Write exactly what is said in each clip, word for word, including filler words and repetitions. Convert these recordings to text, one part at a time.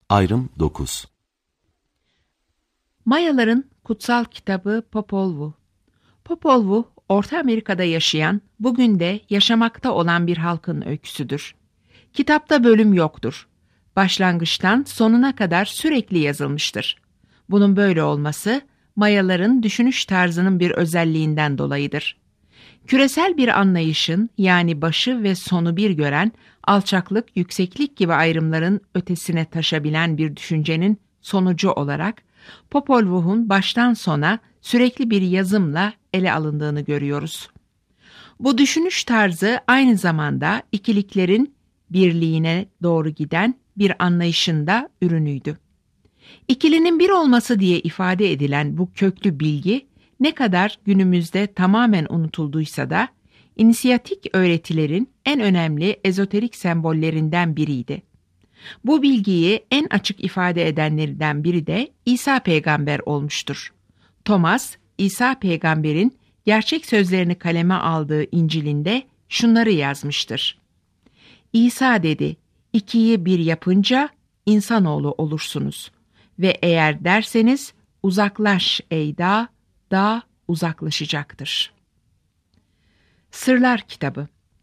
Ayrım dokuz. Mayaların kutsal kitabı Popol Vuh. Popol Vuh, Orta Amerika'da yaşayan, bugün de yaşamakta olan bir halkın öyküsüdür. Kitapta bölüm yoktur. Başlangıçtan sonuna kadar sürekli yazılmıştır. Bunun böyle olması, Mayaların düşünüş tarzının bir özelliğinden dolayıdır. Küresel bir anlayışın, yani başı ve sonu bir gören, alçaklık, yükseklik gibi ayrımların ötesine taşabilen bir düşüncenin sonucu olarak, Popol Vuh'un baştan sona sürekli bir yazımla ele alındığını görüyoruz. Bu düşünüş tarzı aynı zamanda ikiliklerin birliğine doğru giden bir anlayışın da ürünüydü. İkilinin bir olması diye ifade edilen bu köklü bilgi, ne kadar günümüzde tamamen unutulduysa da, inisiyatik öğretilerin en önemli ezoterik sembollerinden biriydi. Bu bilgiyi en açık ifade edenlerden biri de İsa peygamber olmuştur. Thomas, İsa peygamberin gerçek sözlerini kaleme aldığı İncil'inde şunları yazmıştır. İsa dedi, ikiyi bir yapınca insanoğlu olursunuz ve eğer derseniz uzaklaş ey dağ, dağ uzaklaşacaktır. Sırlar Kitabı.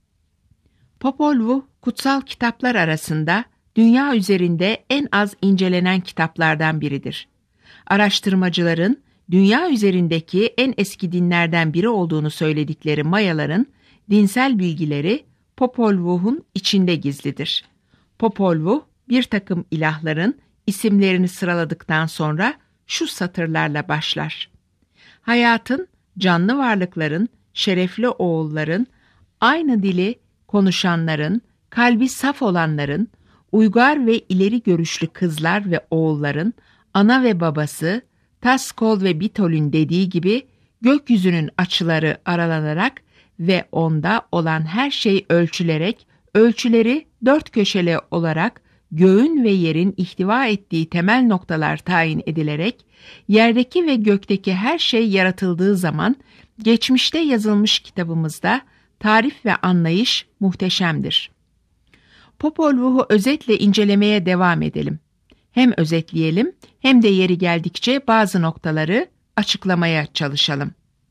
Popol Vuh, kutsal kitaplar arasında dünya üzerinde en az incelenen kitaplardan biridir. Araştırmacıların dünya üzerindeki en eski dinlerden biri olduğunu söyledikleri Mayaların dinsel bilgileri Popol Vuh'un içinde gizlidir. Popol Vuh, bir takım ilahların isimlerini sıraladıktan sonra şu satırlarla başlar. Hayatın, canlı varlıkların, şerefli oğulların, aynı dili konuşanların, kalbi saf olanların, uygar ve ileri görüşlü kızlar ve oğulların, ana ve babası, Taskol ve Bitol'ün dediği gibi gökyüzünün açıları aralanarak ve onda olan her şey ölçülerek, ölçüleri dört köşeli olarak göğün ve yerin ihtiva ettiği temel noktalar tayin edilerek, yerdeki ve gökteki her şey yaratıldığı zaman, geçmişte yazılmış kitabımızda tarif ve anlayış muhteşemdir. Popol Vuh'u özetle incelemeye devam edelim. Hem özetleyelim hem de yeri geldikçe bazı noktaları açıklamaya çalışalım.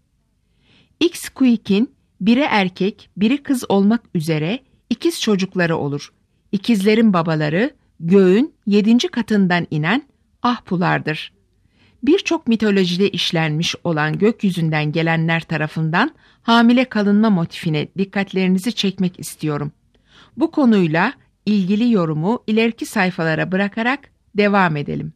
Ixcuic'in biri erkek, biri kız olmak üzere ikiz çocukları olur. İkizlerin babaları göğün yedinci katından inen Ahpulardır. Birçok mitolojide işlenmiş olan gökyüzünden gelenler tarafından hamile kalınma motifine dikkatlerinizi çekmek istiyorum. Bu konuyla ilgili yorumu ileriki sayfalara bırakarak devam edelim.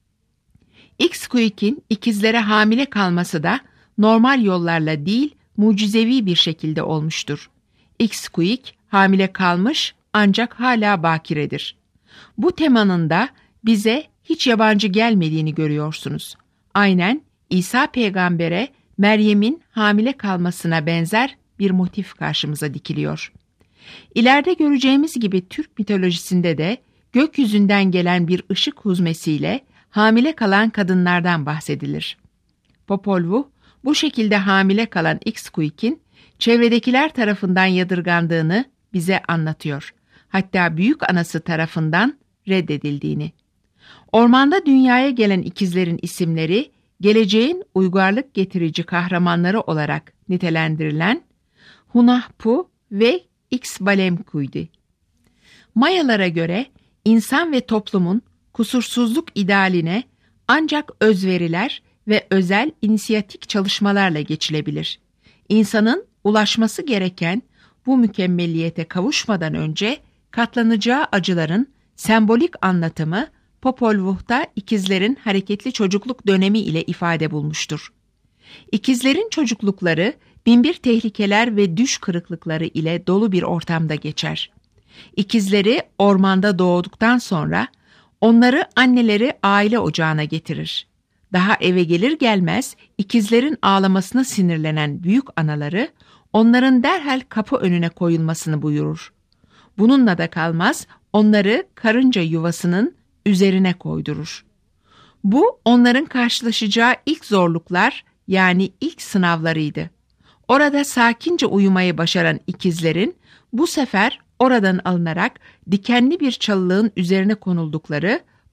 Ixcuic'in ikizlere hamile kalması da normal yollarla değil, mucizevi bir şekilde olmuştur. Ixcuic hamile kalmış ancak hala bakiredir. Bu temanın da bize hiç yabancı gelmediğini görüyorsunuz. Aynen İsa peygambere Meryem'in hamile kalmasına benzer bir motif karşımıza dikiliyor. İleride göreceğimiz gibi Türk mitolojisinde de gökyüzünden gelen bir ışık huzmesiyle hamile kalan kadınlardan bahsedilir. Popol Vuh, bu şekilde hamile kalan Ixcuic'in çevredekiler tarafından yadırgandığını bize anlatıyor. Hatta büyük anası tarafından reddedildiğini. Ormanda dünyaya gelen ikizlerin isimleri, geleceğin uygarlık getirici kahramanları olarak nitelendirilen Hunahpu ve Ixbalemcu'ydu. Mayalara göre insan ve toplumun kusursuzluk idealine ancak özveriler ve özel inisiyatik çalışmalarla geçilebilir. İnsanın ulaşması gereken bu mükemmelliyete kavuşmadan önce katlanacağı acıların sembolik anlatımı Popol Vuh'ta ikizlerin hareketli çocukluk dönemi ile ifade bulmuştur. İkizlerin çocuklukları binbir tehlikeler ve düş kırıklıkları ile dolu bir ortamda geçer. İkizleri ormanda doğduktan sonra onları anneleri aile ocağına getirir. Daha eve gelir gelmez ikizlerin ağlamasına sinirlenen büyük anaları onların derhal kapı önüne koyulmasını buyurur. Bununla da kalmaz, onları karınca yuvasının üzerine koydurur. Bu onların karşılaşacağı ilk zorluklar, yani ilk sınavlarıydı. Orada sakince uyumayı başaran ikizlerin bu sefer oradan alınarak dikenli bir çalılığın üzerine konuldukları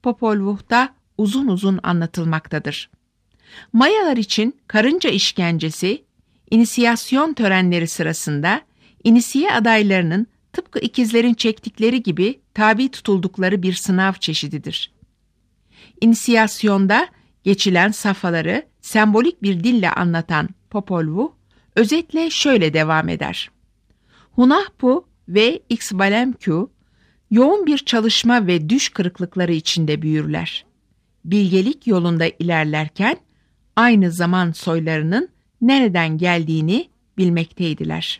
Popol Vuh'ta uzun uzun anlatılmaktadır. Mayalar için karınca işkencesi, inisiyasyon törenleri sırasında inisiye adaylarının tıpkı ikizlerin çektikleri gibi tabi tutuldukları bir sınav çeşididir. İnisiyasyonda geçilen safhaları sembolik bir dille anlatan Popol Vuh, özetle şöyle devam eder. Hunahpu ve Xbalamque yoğun bir çalışma ve düş kırıklıkları içinde büyürler. Bilgelik yolunda ilerlerken aynı zaman soylarının nereden geldiğini bilmekteydiler.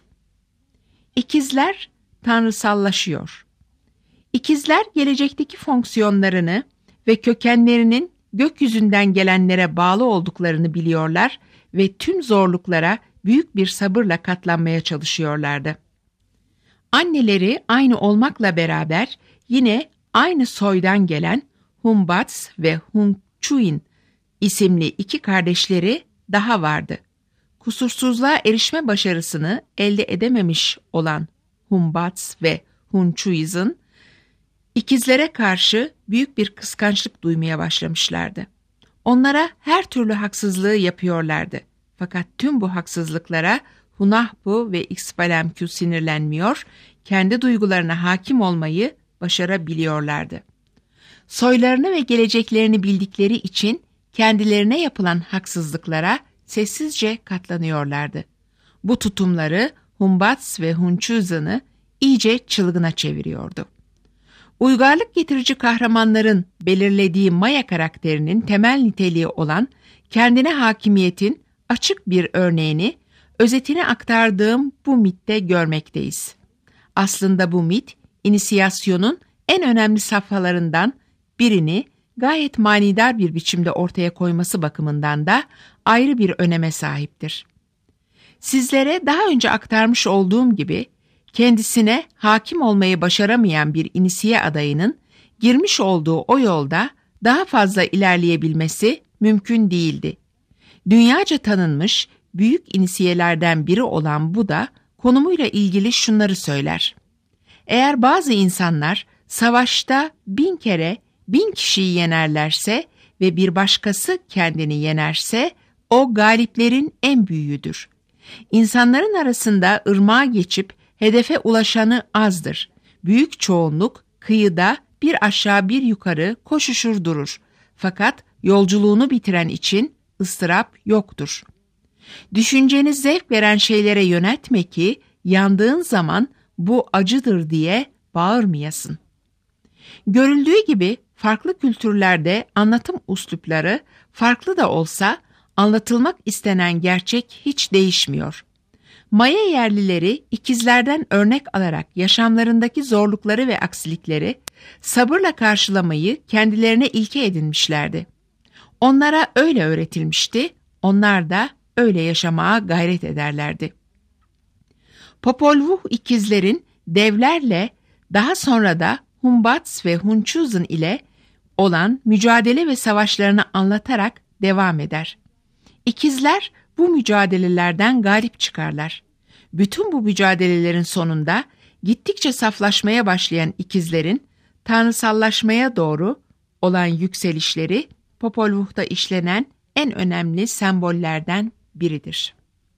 İkizler tanrısallaşıyor. İkizler gelecekteki fonksiyonlarını ve kökenlerinin gökyüzünden gelenlere bağlı olduklarını biliyorlar ve tüm zorluklara büyük bir sabırla katlanmaya çalışıyorlardı. Anneleri aynı olmakla beraber yine aynı soydan gelen Humbats ve Hunchuin isimli iki kardeşleri daha vardı. Kusursuzluğa erişme başarısını elde edememiş olan Humbats ve Hunchuiz'in ikizlere karşı büyük bir kıskançlık duymaya başlamışlardı. Onlara her türlü haksızlığı yapıyorlardı. Fakat tüm bu haksızlıklara Hunahpu ve Xbalamque sinirlenmiyor, kendi duygularına hakim olmayı başarabiliyorlardı. Soylarını ve geleceklerini bildikleri için kendilerine yapılan haksızlıklara sessizce katlanıyorlardı. Bu tutumları Humbats ve Hunchuiz'ini iyice çılgına çeviriyordu. Uygarlık getirici kahramanların belirlediği Maya karakterinin temel niteliği olan kendine hakimiyetin açık bir örneğini, özetini aktardığım bu mitte görmekteyiz. Aslında bu mit, inisiyasyonun en önemli safhalarından birini gayet manidar bir biçimde ortaya koyması bakımından da ayrı bir öneme sahiptir. Sizlere daha önce aktarmış olduğum gibi, kendisine hakim olmayı başaramayan bir inisiye adayının girmiş olduğu o yolda daha fazla ilerleyebilmesi mümkün değildi. Dünyaca tanınmış büyük inisiyelerden biri olan bu da konumuyla ilgili şunları söyler. Eğer bazı insanlar savaşta bin kere bin kişiyi yenerlerse ve bir başkası kendini yenerse o galiplerin en büyüğüdür. İnsanların arasında ırmağa geçip hedefe ulaşanı azdır. Büyük çoğunluk kıyıda bir aşağı bir yukarı koşuşur durur. Fakat yolculuğunu bitiren için ıstırap yoktur. Düşünceni zevk veren şeylere yöneltme ki yandığın zaman bu acıdır diye bağırmayasın. Görüldüğü gibi farklı kültürlerde anlatım üslupları farklı da olsa anlatılmak istenen gerçek hiç değişmiyor. Maya yerlileri ikizlerden örnek alarak yaşamlarındaki zorlukları ve aksilikleri sabırla karşılamayı kendilerine ilke edinmişlerdi. Onlara öyle öğretilmişti, onlar da öyle yaşamaya gayret ederlerdi. Popol Vuh ikizlerin devlerle daha sonra da Humbats ve Hunchuiz'in ile olan mücadele ve savaşlarını anlatarak devam eder. İkizler bu mücadelelerden galip çıkarlar. Bütün bu mücadelelerin sonunda gittikçe saflaşmaya başlayan ikizlerin tanrısallaşmaya doğru olan yükselişleri Popol Vuh'ta işlenen en önemli sembollerden biridir.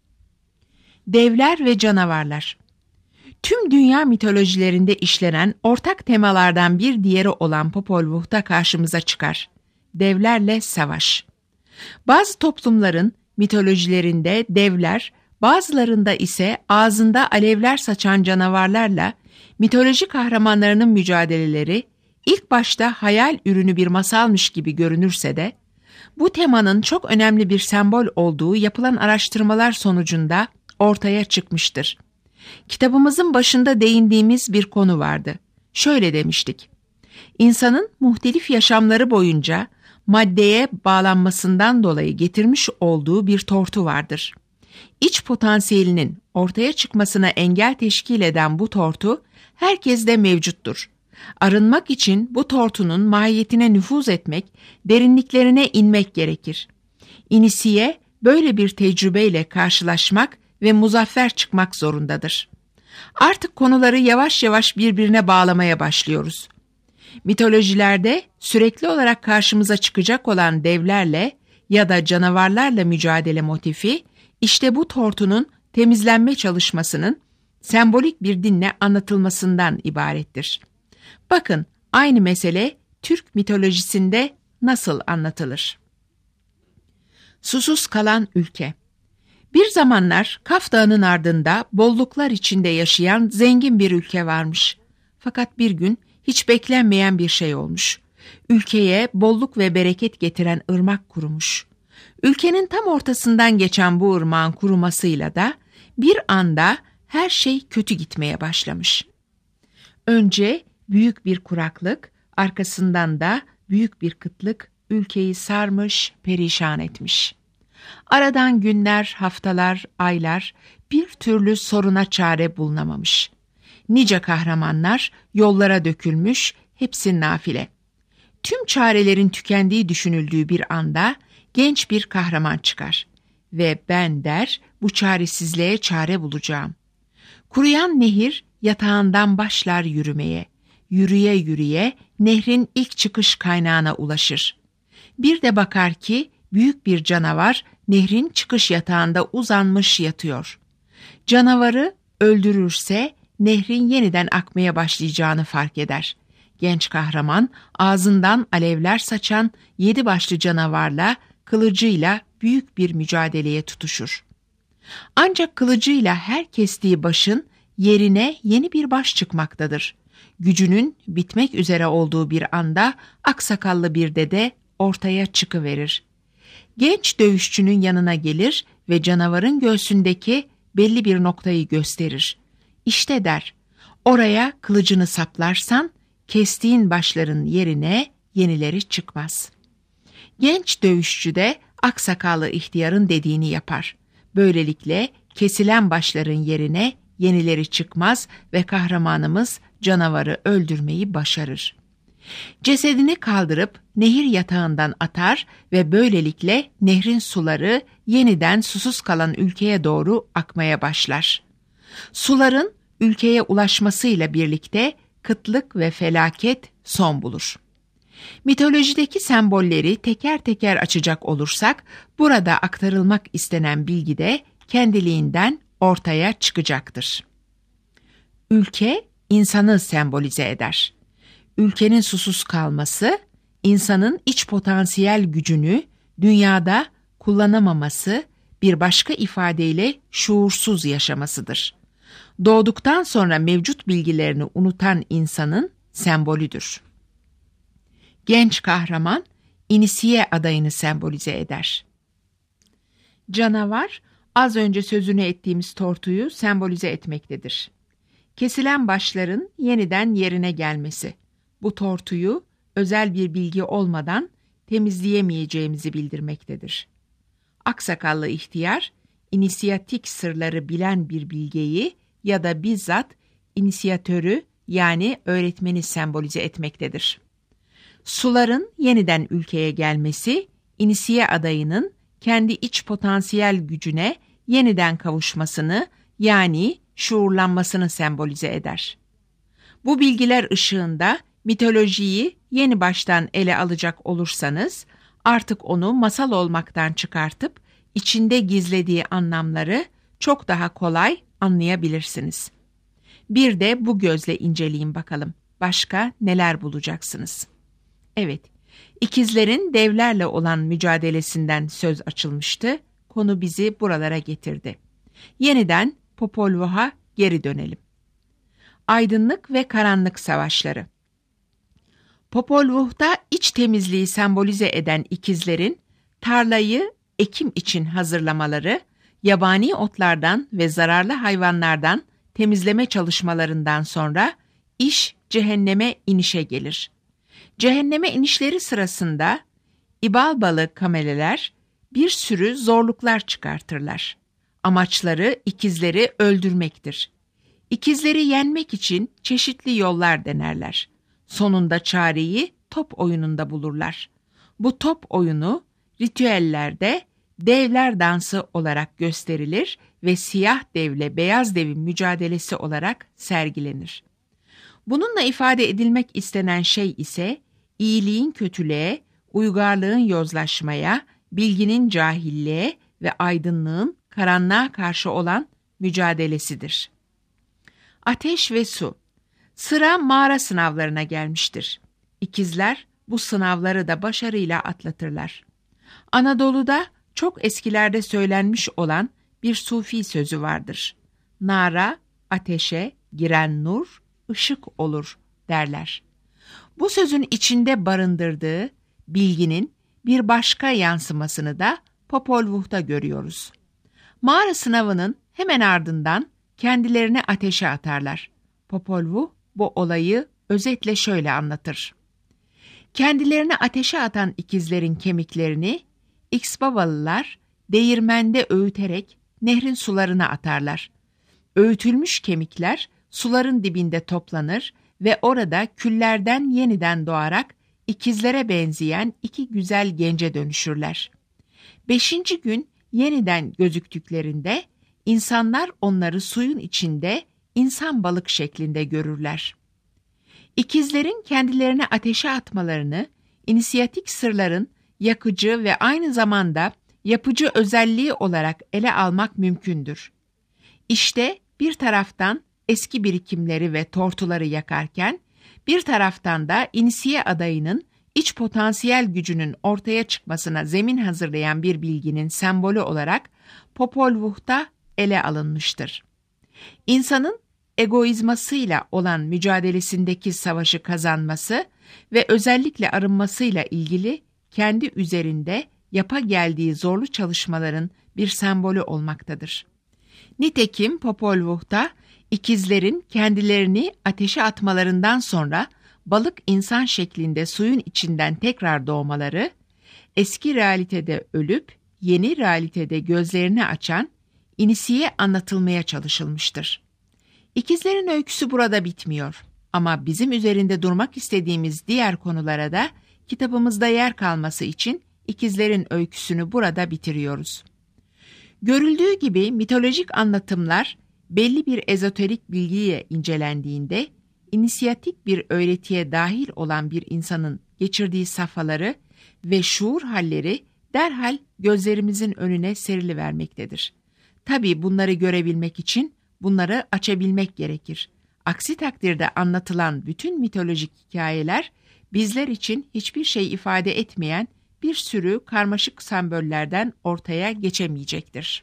Devler ve canavarlar. Tüm dünya mitolojilerinde işlenen ortak temalardan bir diğeri olan Popol Vuh'ta karşımıza çıkar. Devlerle savaş. Bazı toplumların mitolojilerinde devler, bazılarında ise ağzında alevler saçan canavarlarla mitoloji kahramanlarının mücadeleleri ilk başta hayal ürünü bir masalmış gibi görünürse de, bu temanın çok önemli bir sembol olduğu yapılan araştırmalar sonucunda ortaya çıkmıştır. Kitabımızın başında değindiğimiz bir konu vardı. Şöyle demiştik. İnsanın muhtelif yaşamları boyunca maddeye bağlanmasından dolayı getirmiş olduğu bir tortu vardır. İç potansiyelinin ortaya çıkmasına engel teşkil eden bu tortu herkeste mevcuttur. Arınmak için bu tortunun mahiyetine nüfuz etmek, derinliklerine inmek gerekir. İnisiye böyle bir tecrübeyle karşılaşmak ve muzaffer çıkmak zorundadır. Artık konuları yavaş yavaş birbirine bağlamaya başlıyoruz. Mitolojilerde sürekli olarak karşımıza çıkacak olan devlerle ya da canavarlarla mücadele motifi, işte bu tortunun temizlenme çalışmasının sembolik bir dinle anlatılmasından ibarettir. Bakın, aynı mesele Türk mitolojisinde nasıl anlatılır? Susuz kalan ülke. Bir zamanlar Kaf Dağı'nın ardında bolluklar içinde yaşayan zengin bir ülke varmış. Fakat bir gün hiç beklenmeyen bir şey olmuş. Ülkeye bolluk ve bereket getiren ırmak kurumuş. Ülkenin tam ortasından geçen bu ırmağın kurumasıyla da bir anda her şey kötü gitmeye başlamış. Önce büyük bir kuraklık, arkasından da büyük bir kıtlık ülkeyi sarmış, perişan etmiş. Aradan günler, haftalar, aylar, bir türlü soruna çare bulunamamış. Nice kahramanlar yollara dökülmüş, hepsi nafile. Tüm çarelerin tükendiği düşünüldüğü bir anda genç bir kahraman çıkar ve ben der bu çaresizliğe çare bulacağım. Kuruyan nehir yatağından başlar yürümeye. Yürüye yürüye nehrin ilk çıkış kaynağına ulaşır. Bir de bakar ki büyük bir canavar nehrin çıkış yatağında uzanmış yatıyor. Canavarı öldürürse nehrin yeniden akmaya başlayacağını fark eder. Genç kahraman ağzından alevler saçan yedi başlı canavarla, kılıcıyla büyük bir mücadeleye tutuşur. Ancak kılıcıyla her kestiği başın yerine yeni bir baş çıkmaktadır. Gücünün bitmek üzere olduğu bir anda aksakallı bir dede ortaya çıkıverir. Genç dövüşçünün yanına gelir ve canavarın göğsündeki belli bir noktayı gösterir. İşte der, oraya kılıcını saplarsan kestiğin başların yerine yenileri çıkmaz. Genç dövüşçü de aksakallı ihtiyarın dediğini yapar. Böylelikle kesilen başların yerine yenileri çıkmaz ve kahramanımız canavarı öldürmeyi başarır. Cesedini kaldırıp nehir yatağından atar ve böylelikle nehrin suları yeniden susuz kalan ülkeye doğru akmaya başlar. Suların ülkeye ulaşmasıyla birlikte kıtlık ve felaket son bulur. Mitolojideki sembolleri teker teker açacak olursak, burada aktarılmak istenen bilgi de kendiliğinden ortaya çıkacaktır. Ülke, insanı sembolize eder. Ülkenin susuz kalması, insanın iç potansiyel gücünü dünyada kullanamaması, bir başka ifadeyle şuursuz yaşamasıdır. Doğduktan sonra mevcut bilgilerini unutan insanın sembolüdür. Genç kahraman, inisiye adayını sembolize eder. Canavar, az önce sözünü ettiğimiz tortuyu sembolize etmektedir. Kesilen başların yeniden yerine gelmesi, bu tortuyu özel bir bilgi olmadan temizleyemeyeceğimizi bildirmektedir. Aksakallı ihtiyar, inisiyatik sırları bilen bir bilgeyi ya da bizzat inisiyatörü yani öğretmeni sembolize etmektedir. Suların yeniden ülkeye gelmesi, inisiye adayının kendi iç potansiyel gücüne yeniden kavuşmasını yani şuurlanmasını sembolize eder. Bu bilgiler ışığında mitolojiyi yeni baştan ele alacak olursanız, artık onu masal olmaktan çıkartıp içinde gizlediği anlamları çok daha kolay anlayabilirsiniz. Bir de bu gözle inceleyin bakalım. Başka neler bulacaksınız? Evet, ikizlerin devlerle olan mücadelesinden söz açılmıştı. Konu bizi buralara getirdi. Yeniden Popol Vuh'a geri dönelim. Aydınlık ve karanlık savaşları. Popol Vuh'ta iç temizliği sembolize eden ikizlerin tarlayı ekim için hazırlamaları, yabani otlardan ve zararlı hayvanlardan temizleme çalışmalarından sonra iş cehenneme inişe gelir. Cehenneme inişleri sırasında İbalbalı kameleler bir sürü zorluklar çıkartırlar. Amaçları ikizleri öldürmektir. İkizleri yenmek için çeşitli yollar denerler. Sonunda çareyi top oyununda bulurlar. Bu top oyunu ritüellerde devler dansı olarak gösterilir ve siyah devle beyaz devin mücadelesi olarak sergilenir. Bununla ifade edilmek istenen şey ise iyiliğin kötülüğe, uygarlığın yozlaşmaya, bilginin cahilliğe ve aydınlığın karanlığa karşı olan mücadelesidir. Ateş ve su. Sıra mağara sınavlarına gelmiştir. İkizler bu sınavları da başarıyla atlatırlar. Anadolu'da çok eskilerde söylenmiş olan bir sufi sözü vardır. Nara, ateşe giren nur, ışık olur derler. Bu sözün içinde barındırdığı bilginin bir başka yansımasını da Popol Vuh'ta görüyoruz. Mağara sınavının hemen ardından kendilerini ateşe atarlar. Popol Vuh bu olayı özetle şöyle anlatır. Kendilerini ateşe atan ikizlerin kemiklerini İksbavalılar değirmende öğüterek nehrin sularına atarlar. Öğütülmüş kemikler suların dibinde toplanır ve orada küllerden yeniden doğarak ikizlere benzeyen iki güzel gence dönüşürler. Beşinci gün yeniden gözüktüklerinde insanlar onları suyun içinde insan balık şeklinde görürler. İkizlerin kendilerini ateşe atmalarını, inisiyatik sırların yakıcı ve aynı zamanda yapıcı özelliği olarak ele almak mümkündür. İşte bir taraftan eski birikimleri ve tortuları yakarken, bir taraftan da inisiye adayının iç potansiyel gücünün ortaya çıkmasına zemin hazırlayan bir bilginin sembolü olarak Popol Vuh'ta ele alınmıştır. İnsanın egoizmasıyla olan mücadelesindeki savaşı kazanması ve özellikle arınmasıyla ilgili kendi üzerinde yapa geldiği zorlu çalışmaların bir sembolü olmaktadır. Nitekim Popol Vuh'ta ikizlerin kendilerini ateşe atmalarından sonra balık insan şeklinde suyun içinden tekrar doğmaları, eski realitede ölüp yeni realitede gözlerini açan inisiye anlatılmaya çalışılmıştır. İkizlerin öyküsü burada bitmiyor ama bizim üzerinde durmak istediğimiz diğer konulara da kitabımızda yer kalması için ikizlerin öyküsünü burada bitiriyoruz. Görüldüğü gibi mitolojik anlatımlar belli bir ezoterik bilgiye incelendiğinde inisiyatik bir öğretiye dahil olan bir insanın geçirdiği safhaları ve şuur halleri derhal gözlerimizin önüne serilivermektedir. Tabii bunları görebilmek için bunları açabilmek gerekir. Aksi takdirde anlatılan bütün mitolojik hikayeler bizler için hiçbir şey ifade etmeyen bir sürü karmaşık sembollerden ortaya geçemeyecektir.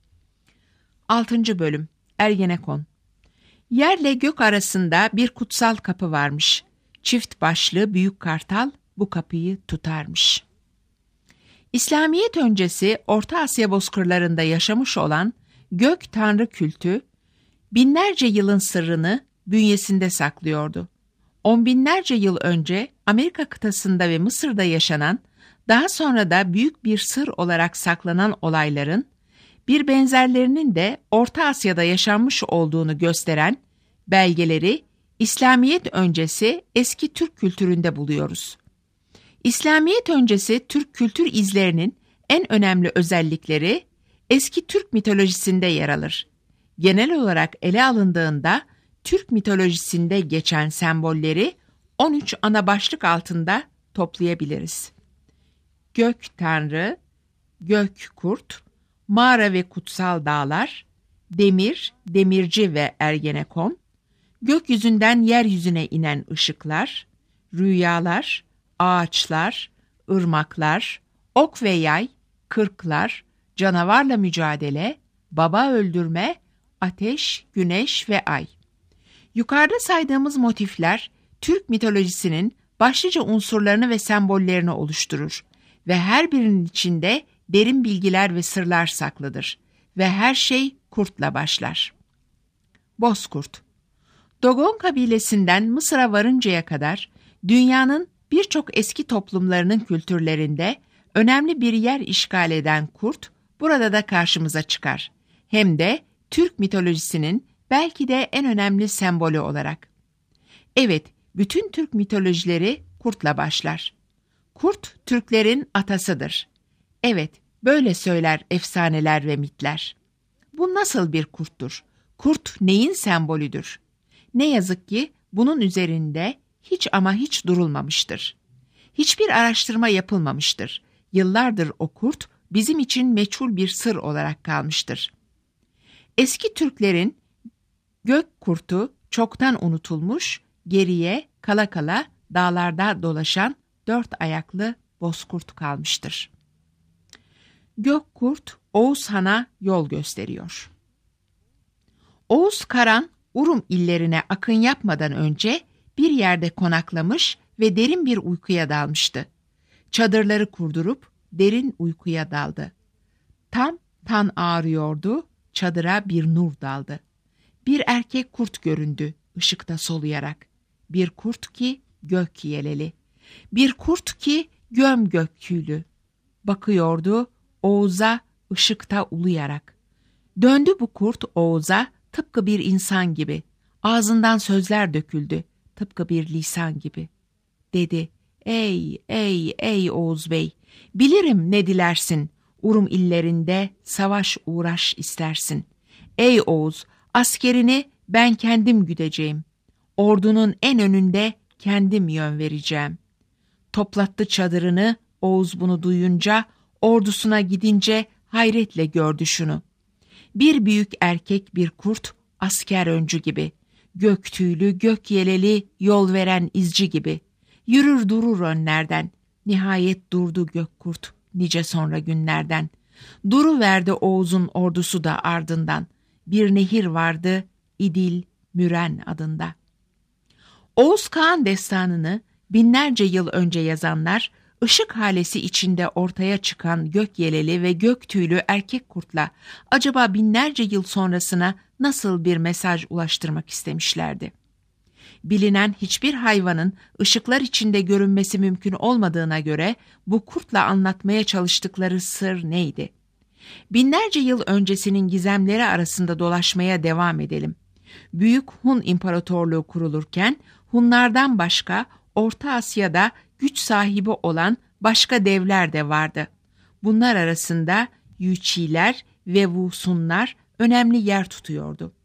altıncı Bölüm Ergenekon. Yerle gök arasında bir kutsal kapı varmış. Çift başlı büyük kartal bu kapıyı tutarmış. İslamiyet öncesi Orta Asya bozkırlarında yaşamış olan gök tanrı kültü, binlerce yılın sırrını bünyesinde saklıyordu. On binlerce yıl önce Amerika kıtasında ve Mısır'da yaşanan, daha sonra da büyük bir sır olarak saklanan olayların, bir benzerlerinin de Orta Asya'da yaşanmış olduğunu gösteren belgeleri İslamiyet öncesi eski Türk kültüründe buluyoruz. İslamiyet öncesi Türk kültür izlerinin en önemli özellikleri eski Türk mitolojisinde yer alır. Genel olarak ele alındığında Türk mitolojisinde geçen sembolleri on üç ana başlık altında toplayabiliriz. Gök tanrı, gök kurt, mağara ve kutsal dağlar, demir, demirci ve Ergenekon, gökyüzünden yeryüzüne inen ışıklar, rüyalar, ağaçlar, ırmaklar, ok ve yay, kırklar, canavarla mücadele, baba öldürme, ateş, güneş ve ay. Yukarıda saydığımız motifler Türk mitolojisinin başlıca unsurlarını ve sembollerini oluşturur ve her birinin içinde derin bilgiler ve sırlar saklıdır ve her şey kurtla başlar. Bozkurt. Dogon kabilesinden Mısır'a varıncaya kadar dünyanın birçok eski toplumlarının kültürlerinde önemli bir yer işgal eden kurt burada da karşımıza çıkar. Hem de Türk mitolojisinin belki de en önemli sembolü olarak. Evet, bütün Türk mitolojileri kurtla başlar. Kurt, Türklerin atasıdır. Evet, böyle söyler efsaneler ve mitler. Bu nasıl bir kurttur? Kurt neyin sembolüdür? Ne yazık ki Bunun üzerinde hiç ama hiç durulmamıştır. Hiçbir araştırma yapılmamıştır. Yıllardır o kurt bizim için meçhul bir sır olarak kalmıştır. Eski Türklerin gök kurtu çoktan unutulmuş, geriye kala kala dağlarda dolaşan dört ayaklı bozkurt kalmıştır. Gökkurt Oğuz Han'a yol gösteriyor. Oğuz Karan, Urum illerine akın yapmadan önce bir yerde konaklamış ve derin bir uykuya dalmıştı. Çadırları kurdurup derin uykuya daldı. Tam tan ağrıyordu, çadıra bir nur daldı. Bir erkek kurt göründü ışıkta soluyarak. Bir kurt ki gök yeleli. Bir kurt ki göm gök tüylü. Bakıyordu Oğuz'a ışıkta uluyarak. Döndü bu kurt Oğuz'a tıpkı bir insan gibi. Ağzından sözler döküldü tıpkı bir lisan gibi. Dedi, ey ey ey Oğuz Bey, bilirim ne dilersin. Urum illerinde savaş uğraş istersin. Ey Oğuz, askerini ben kendim güdeceğim. Ordunun en önünde kendim yön vereceğim. Toplattı çadırını, Oğuz bunu duyunca, ordusuna gidince hayretle gördü şunu. Bir büyük erkek bir kurt, asker öncü gibi. Gök tüylü, gök yeleli, yol veren izci gibi. Yürür durur önlerden. Nihayet durdu gök kurt, nice sonra günlerden. Duruverdi Oğuz'un ordusu da ardından. Bir nehir vardı, İdil Müren adında. Oğuz Kağan destanını binlerce yıl önce yazanlar, ışık halesi içinde ortaya çıkan gök yeleli ve gök tüylü erkek kurtla acaba binlerce yıl sonrasına nasıl bir mesaj ulaştırmak istemişlerdi? Bilinen hiçbir hayvanın ışıklar içinde görünmesi mümkün olmadığına göre bu kurtla anlatmaya çalıştıkları sır neydi? Binlerce yıl öncesinin gizemleri arasında dolaşmaya devam edelim. Büyük Hun İmparatorluğu kurulurken Hunlardan başka Orta Asya'da güç sahibi olan başka devler de vardı. Bunlar arasında Yüçiler ve Vusunlar önemli yer tutuyordu.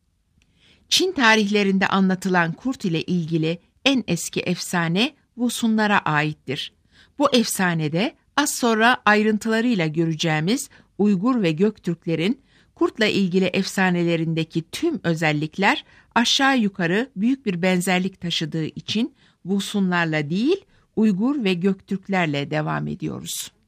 Çin tarihlerinde anlatılan kurt ile ilgili en eski efsane Vusunlara aittir. Bu efsanede az sonra ayrıntılarıyla göreceğimiz Uygur ve Göktürklerin kurtla ilgili efsanelerindeki tüm özellikler aşağı yukarı büyük bir benzerlik taşıdığı için Vusunlarla değil, Uygur ve Göktürklerle devam ediyoruz.